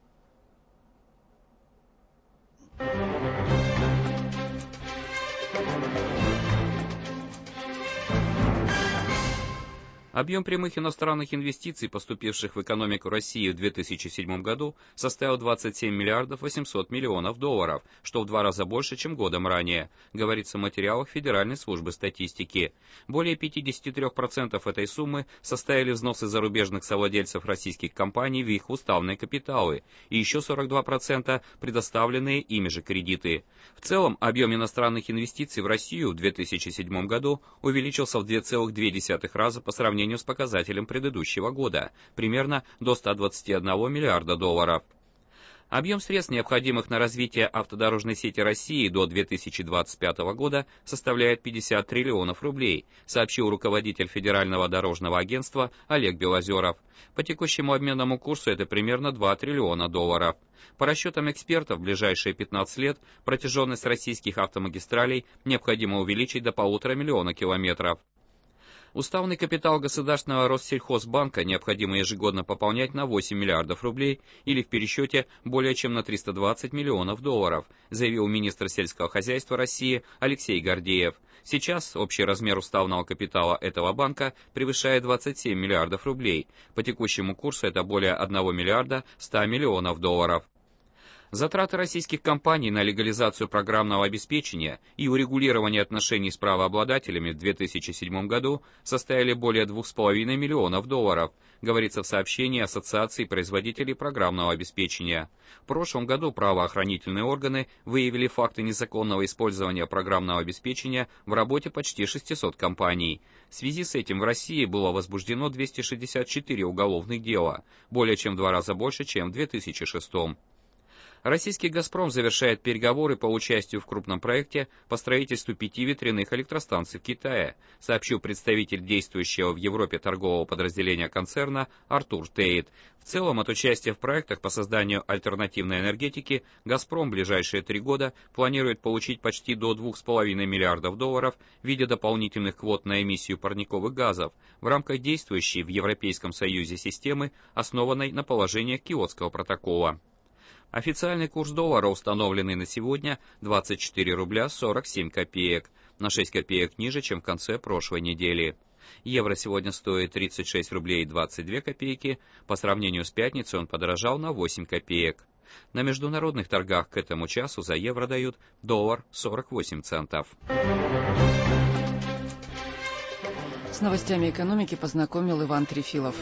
Speaker 6: Объем прямых иностранных инвестиций, поступивших в экономику России в две тысячи седьмом году, составил двадцать семь миллиардов восемьсот миллионов долларов, что в два раза больше, чем годом ранее, говорится в материалах Федеральной службы статистики. Более пятьдесят три процента этой суммы составили взносы зарубежных совладельцев российских компаний в их уставные капиталы, и еще сорок два процента предоставленные ими же кредиты. В целом, объем иностранных инвестиций в Россию в две тысячи седьмом году увеличился в два целых две десятых раза по сравнению с показателем предыдущего года, примерно до ста двадцати одного миллиарда долларов. Объем средств, необходимых на развитие автодорожной сети России до две тысячи двадцать пятого года, составляет пятьдесят триллионов рублей, сообщил руководитель Федерального дорожного агентства Олег Белозеров. По текущему обменному курсу это примерно два триллиона долларов. По расчетам экспертов, в ближайшие пятнадцать лет протяженность российских автомагистралей необходимо увеличить до полутора миллиона километров. Уставный капитал Государственного Россельхозбанка необходимо ежегодно пополнять на восемь миллиардов рублей или в пересчете более чем на триста двадцать миллионов долларов, заявил министр сельского хозяйства России Алексей Гордеев. Сейчас общий размер уставного капитала этого банка превышает двадцать семь миллиардов рублей. По текущему курсу это более одного миллиарда ста миллионов долларов. Затраты российских компаний на легализацию программного обеспечения и урегулирование отношений с правообладателями в две тысячи седьмом году составили более двух с половиной миллионов долларов, говорится в сообщении Ассоциации производителей программного обеспечения. В прошлом году правоохранительные органы выявили факты незаконного использования программного обеспечения в работе почти шестисот компаний. В связи с этим в России было возбуждено двести шестьдесят четыре уголовных дела, более чем в два раза больше, чем в две тысячи шестом. Российский «Газпром» завершает переговоры по участию в крупном проекте по строительству пяти ветряных электростанций в Китае, сообщил представитель действующего в Европе торгового подразделения концерна Артур Тейт. В целом, от участия в проектах по созданию альтернативной энергетики «Газпром» в ближайшие три года планирует получить почти до двух с половиной миллиардов долларов в виде дополнительных квот на эмиссию парниковых газов в рамках действующей в Европейском Союзе системы, основанной на положениях Киотского протокола. Официальный курс доллара, установленный на сегодня, двадцать четыре рубля сорок семь копеек, на шесть копеек ниже, чем в конце прошлой недели. Евро сегодня стоит тридцать шесть рублей двадцать две копейки, по сравнению с пятницей он подорожал на восемь копеек. На международных торгах к этому часу за евро дают доллар сорок восемь центов.
Speaker 1: С новостями экономики познакомил Иван Трефилов.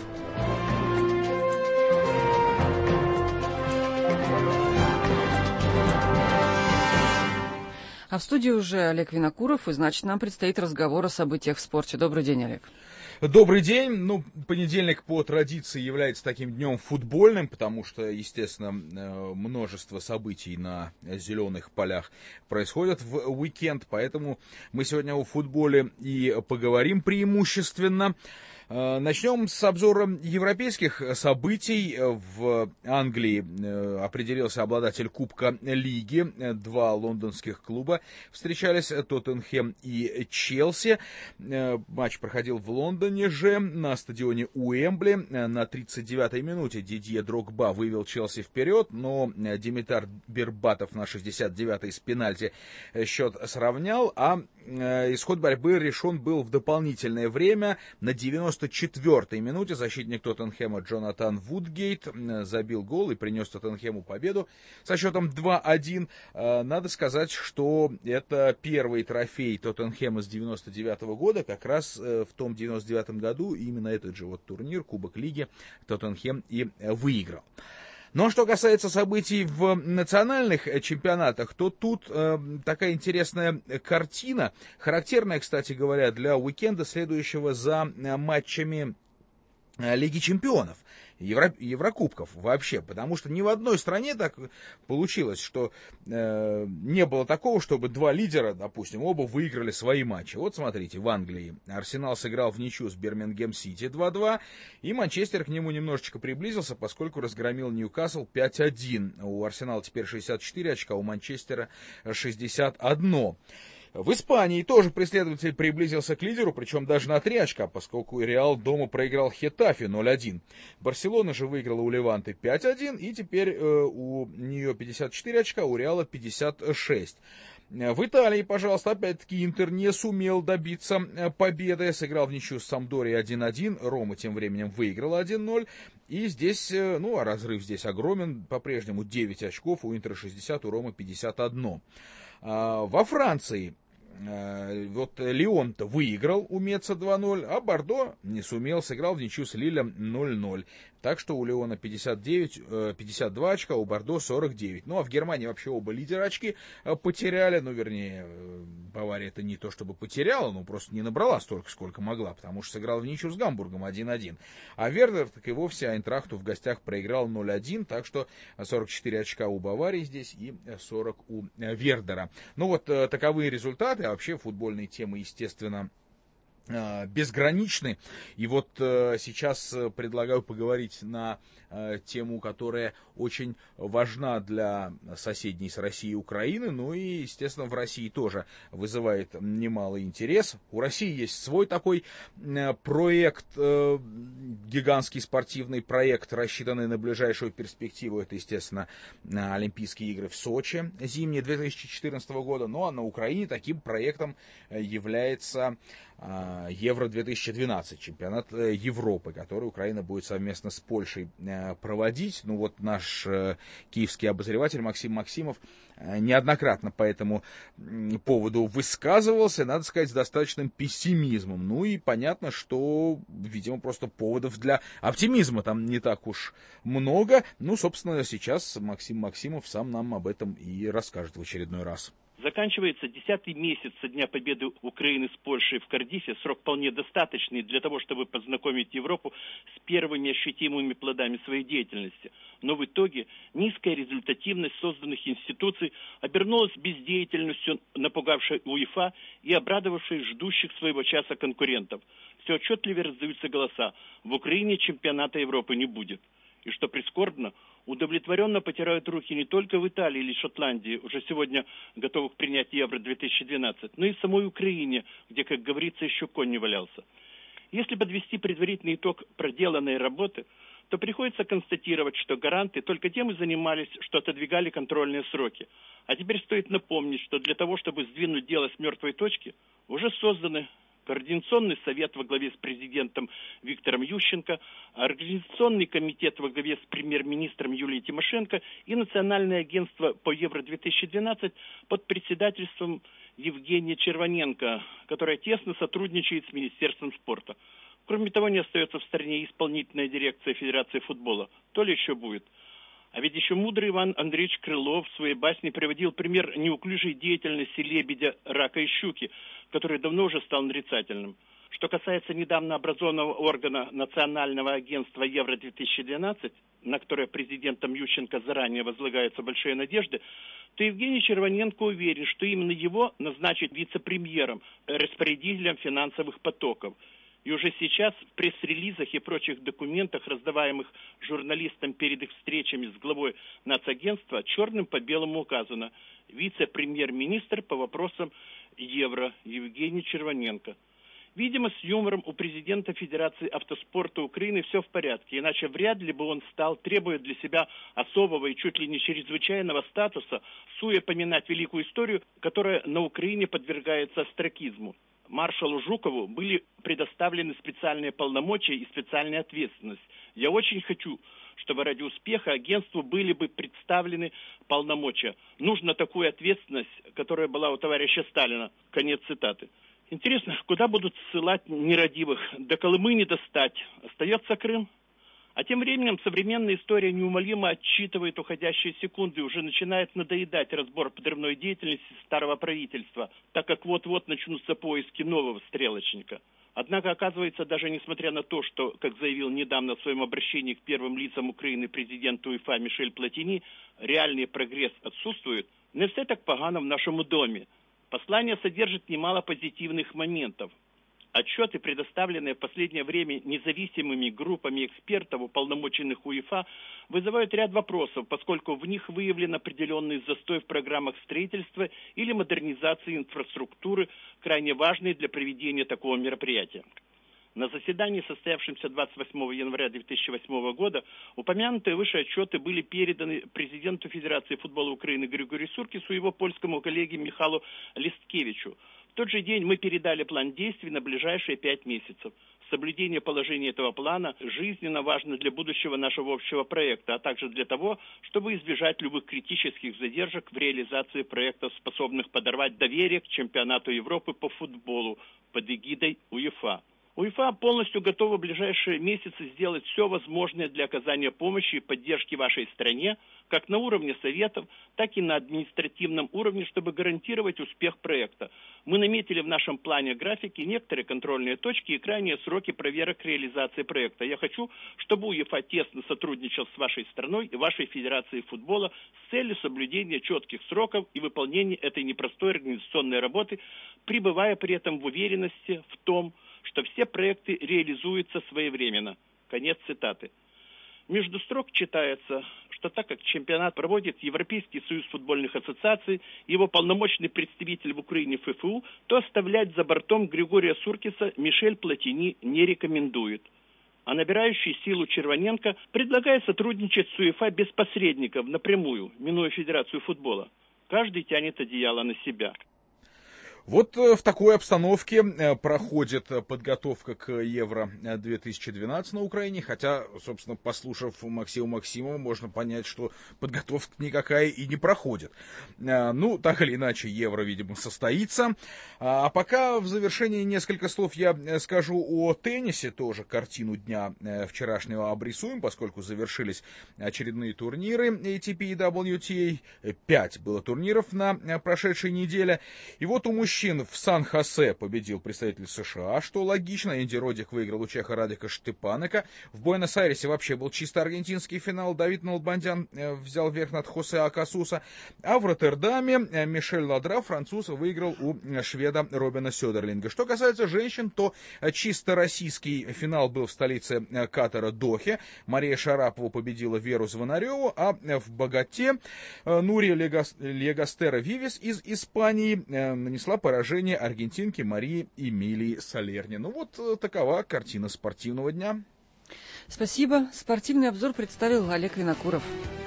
Speaker 1: А в студии уже Олег Винокуров, и значит, нам предстоит разговор о событиях в спорте. Добрый день, Олег.
Speaker 7: Добрый день. Ну, понедельник по традиции является таким днем футбольным, потому что, естественно, множество событий на зеленых полях происходят в уикенд, поэтому мы сегодня о футболе и поговорим преимущественно. Начнем с обзора европейских событий. В Англии определился обладатель Кубка Лиги. Два лондонских клуба встречались, Тоттенхэм и Челси. Матч проходил в Лондоне же, на стадионе Уэмбли. На тридцать девятой минуте Дидье Дрогба вывел Челси вперед, но Димитар Бербатов на шестьдесят девятой с пенальти счет сравнял, а исход борьбы решен был в дополнительное время. На девяносто четвёртой минуте защитник Тоттенхэма Джонатан Вудгейт забил гол и принес Тоттенхэму победу со счетом два один. Надо сказать, что это первый трофей Тоттенхэма с девяносто девятого года. Как раз в том девяносто девятом году именно этот же вот турнир, Кубок Лиги, Тоттенхэм и выиграл. Но что касается событий в национальных чемпионатах, то тут э, такая интересная картина, характерная, кстати говоря, для уикенда, следующего за матчами Лиги чемпионов, Евро, Еврокубков вообще, потому что ни в одной стране так получилось, что э, не было такого, чтобы два лидера, допустим, оба выиграли свои матчи. Вот смотрите, в Англии Арсенал сыграл в ничью с Бирмингем Сити два-два, и Манчестер к нему немножечко приблизился, поскольку разгромил Ньюкасл пять один. У Арсенала теперь шестьдесят четыре очка, у Манчестера шестьдесят один. В Испании тоже преследователь приблизился к лидеру, причем даже на три очка, поскольку Реал дома проиграл Хетафе ноль один. Барселона же выиграла у Леванты пять один, и теперь э, у нее пятьдесят четыре очка, у Реала пятьдесят шесть. В Италии, пожалуйста, опять-таки Интер не сумел добиться победы, сыграл в ничью с Самдорией один один, Рома тем временем выиграла один ноль, и здесь, ну, а разрыв здесь огромен, по-прежнему девять очков, у Интера шестьдесят, у Ромы пятьдесят один. Во Франции вот Лион-то выиграл у Меца два ноль, а Бордо не сумел, сыграл в ничью с Лилем ноль ноль. Так что у Лиона пятьдесят девять, пятьдесят два очка, у Бордо сорок девять. Ну а в Германии вообще оба лидера очки потеряли. Ну, вернее, Бавария это не то чтобы потеряла, но просто не набрала столько, сколько могла, потому что сыграла в ничью с Гамбургом один один. А Вердер так и вовсе Айнтрахту в гостях проиграл ноль один, так что сорок четыре очка у Баварии здесь и сорок у Вердера. Ну вот таковые результаты. А вообще футбольные темы, естественно, безграничны. И вот э, сейчас предлагаю поговорить на э, тему, которая очень важна для соседней с Россией Украины, ну и, естественно, в России тоже вызывает немалый интерес. У России есть свой такой э, проект, э, гигантский спортивный проект, рассчитанный на ближайшую перспективу. Это, естественно, Олимпийские игры в Сочи зимние две тысячи четырнадцатого года. Ну а на Украине таким проектом является Евро две тысячи двенадцать, чемпионат Европы, который Украина будет совместно с Польшей проводить. Ну вот наш киевский обозреватель Максим Максимов неоднократно по этому поводу высказывался, надо сказать, с достаточным пессимизмом. Ну и понятно, что, видимо, просто поводов для оптимизма там не так уж много. Ну, собственно, сейчас Максим Максимов сам нам об этом и расскажет в очередной раз.
Speaker 2: Заканчивается десятый месяц со дня победы Украины с Польшей в Кардифе. Срок вполне достаточный для того, чтобы познакомить Европу с первыми ощутимыми плодами своей деятельности. Но в итоге низкая результативность созданных институций обернулась бездеятельностью, напугавшей УЕФА и обрадовавшей ждущих своего часа конкурентов. Все отчетливее раздаются голоса: в Украине чемпионата Европы не будет. И что прискорбно, удовлетворенно потирают руки не только в Италии или Шотландии, уже сегодня готовых принять Евро две тысячи двенадцать, но и в самой Украине, где, как говорится, еще конь не валялся. Если подвести предварительный итог проделанной работы, то приходится констатировать, что гаранты только тем и занимались, что отодвигали контрольные сроки. А теперь стоит напомнить, что для того, чтобы сдвинуть дело с мертвой точки, уже созданы Координационный совет во главе с президентом Виктором Ющенко, Организационный комитет во главе с премьер-министром Юлией Тимошенко и Национальное агентство по Евро две тысячи двенадцать под председательством Евгения Червоненко, которая тесно сотрудничает с Министерством спорта. Кроме того, не остается в стороне исполнительная дирекция Федерации футбола. То ли еще будет. А ведь еще мудрый Иван Андреевич Крылов в своей басне приводил пример неуклюжей деятельности лебедя, рака и щуки, который давно уже стал нарицательным. Что касается недавно образованного органа Национального агентства Евро две тысячи двенадцать, на которое президентом Ющенко заранее возлагаются большие надежды, то Евгений Червоненко уверен, что именно его назначат вице-премьером, распорядителем финансовых потоков. И уже сейчас в пресс-релизах и прочих документах, раздаваемых журналистам перед их встречами с главой нацагентства, черным по белому указано: вице-премьер-министр по вопросам евро Евгений Червоненко. Видимо, с юмором у президента Федерации автоспорта Украины все в порядке, иначе вряд ли бы он стал, требуя для себя особого и чуть ли не чрезвычайного статуса, суя поминать великую историю, которая на Украине подвергается остракизму. Маршалу Жукову были предоставлены специальные полномочия и специальная ответственность. Я очень хочу, чтобы ради успеха агентству были бы представлены полномочия. Нужна такая ответственность, которая была у товарища Сталина. Конец цитаты. Интересно, куда будут ссылать нерадивых? До Колымы не достать. Остается Крым. А тем временем современная история неумолимо отсчитывает уходящие секунды и уже начинает надоедать разбор подрывной деятельности старого правительства, так как вот-вот начнутся поиски нового стрелочника. Однако, оказывается, даже несмотря на то, что, как заявил недавно в своем обращении к первым лицам Украины президент УЕФА Мишель Платини, реальный прогресс отсутствует, не все так погано в нашем доме. Послание содержит немало позитивных моментов. Отчеты, предоставленные в последнее время независимыми группами экспертов, уполномоченных УЕФА, вызывают ряд вопросов, поскольку в них выявлен определенный застой в программах строительства или модернизации инфраструктуры, крайне важной для проведения такого мероприятия. На заседании, состоявшемся двадцать восьмого января две тысячи восьмого года, упомянутые выше отчеты были переданы президенту Федерации футбола Украины Григорию Суркису и его польскому коллеге Михалу Листкевичу. В тот же день мы передали план действий на ближайшие пять месяцев. Соблюдение положений этого плана жизненно важно для будущего нашего общего проекта, а также для того, чтобы избежать любых критических задержек в реализации проектов, способных подорвать доверие к чемпионату Европы по футболу под эгидой УЕФА. УЕФА полностью готова в ближайшие месяцы сделать все возможное для оказания помощи и поддержки вашей стране, как на уровне советов, так и на административном уровне, чтобы гарантировать успех проекта. Мы наметили в нашем плане графики некоторые контрольные точки и крайние сроки проверок реализации проекта. Я хочу, чтобы УЕФА тесно сотрудничал с вашей страной и вашей Федерацией футбола с целью соблюдения четких сроков и выполнения этой непростой организационной работы, пребывая при этом в уверенности в том, что все проекты реализуются своевременно. Конец цитаты. Между строк читается, что так как чемпионат проводит Европейский союз футбольных ассоциаций, его полномочный представитель в Украине ФФУ, то оставлять за бортом Григория Суркиса Мишель Платини не рекомендует. А набирающий силу Червоненко предлагает сотрудничать с УЕФА без посредников, напрямую, минуя Федерацию футбола. Каждый тянет одеяло на себя.
Speaker 7: Вот в такой обстановке проходит подготовка к Евро две тысячи двенадцать на Украине, хотя, собственно, послушав Максима Максимова, можно понять, что подготовка никакая и не проходит. Ну, так или иначе, Евро, видимо, состоится. А пока в завершении несколько слов я скажу о теннисе, тоже картину дня вчерашнего обрисуем, поскольку завершились очередные турниры эй ти пи и дабл ю ти эй. Пять было турниров на прошедшей неделе. И вот у мужчин в Сан-Хосе победил представитель США, что логично. Энди Родик выиграл у чеха Радика Штепанека. В Буэнос-Айресе вообще был чисто аргентинский финал. Давид Налбандян взял верх над Хосе Акасуса. А в Роттердаме Мишель Ладра, француз, выиграл у шведа Робина Сёдерлинга. Что касается женщин, то чисто российский финал был в столице Катара Дохе. Мария Шарапова победила Веру Звонареву, а в богате Нурия Легастера Вивес из Испании нанесла поражение аргентинки Марии Эмилии Салерни. Ну вот такова картина спортивного дня.
Speaker 1: Спасибо. Спортивный обзор представил Олег Винокуров.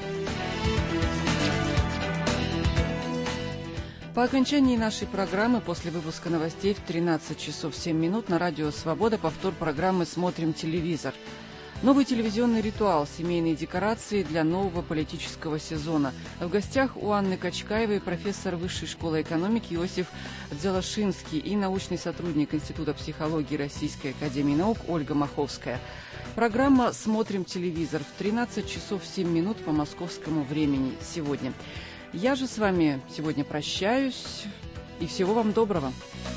Speaker 1: По окончании нашей программы после выпуска новостей в тринадцать часов семь минут на радио «Свобода» повтор программы «Смотрим телевизор». Новый телевизионный ритуал, семейные декорации для нового политического сезона. В гостях у Анны Качкаевой профессор Высшей школы экономики Иосиф Дзелашинский и научный сотрудник Института психологии Российской академии наук Ольга Маховская. Программа «Смотрим телевизор» в тринадцать часов семь минут по московскому времени сегодня. Я же с вами сегодня прощаюсь и всего вам доброго.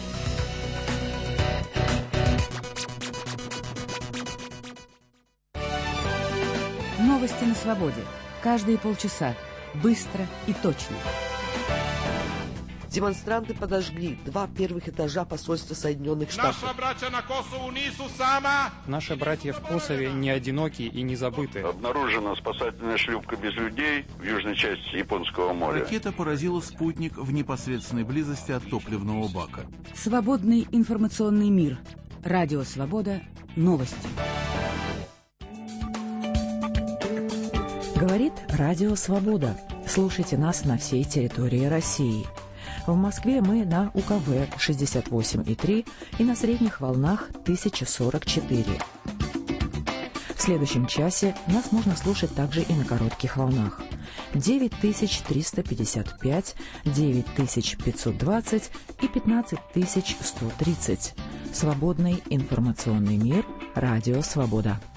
Speaker 13: Новости на свободе. Каждые полчаса. Быстро и точно.
Speaker 9: Демонстранты подожгли два первых этажа посольства Соединенных Штатов.
Speaker 10: Наши братья на Косово нису сама.
Speaker 11: Наши братья в Косове не одиноки и не забыты.
Speaker 12: Обнаружена спасательная шлюпка без людей в южной части Японского моря.
Speaker 25: Ракета поразила спутник в непосредственной близости от топливного бака.
Speaker 13: Свободный информационный мир. Радио «Свобода». Новости. Говорит Радио «Свобода». Слушайте нас на всей территории России. В Москве мы на У Ка Вэ шестьдесят восемь и три и на средних волнах тысяча сорок четыре. В следующем часе нас можно слушать также и на коротких волнах. девять тысяч триста пятьдесят пять, девять тысяч пятьсот двадцать и пятнадцать тысяч сто тридцать. Свободный информационный мир. Радио «Свобода».